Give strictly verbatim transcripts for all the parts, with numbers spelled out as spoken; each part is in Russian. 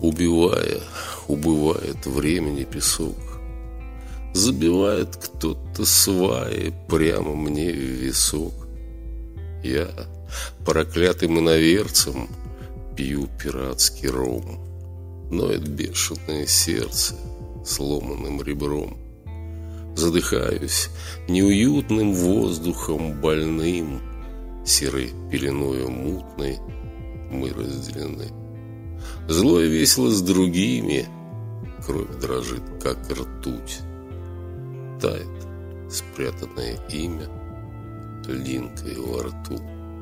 Убивая, убывает времени песок. Забивает кто-то сваи прямо мне в висок. Я, проклятым иноверцем, пью пиратский ром. Ноет бешеное сердце сломанным ребром. Задыхаюсь неуютным воздухом больным. Серой пеленою мутной мы разделены. Зло и весело с другими. Кровь дрожит, как ртуть. Тает спрятанное имя льдинкой во рту.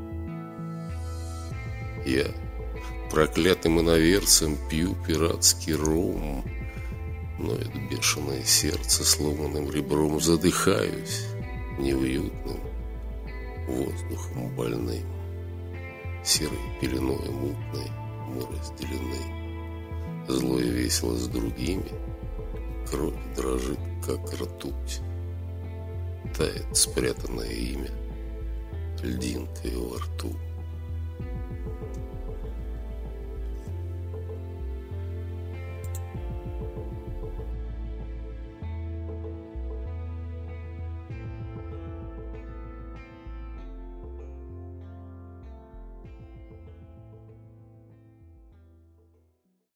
Я проклятым иноверцем пью пиратский ром. Ноет бешеное сердце сломанным ребром. Задыхаюсь неуютным воздухом больным. Серой пеленой мутной мы разделены. Зло и весело с другими. Кровь дрожит, как ртуть. Тает спрятанное имя льдинкой во рту.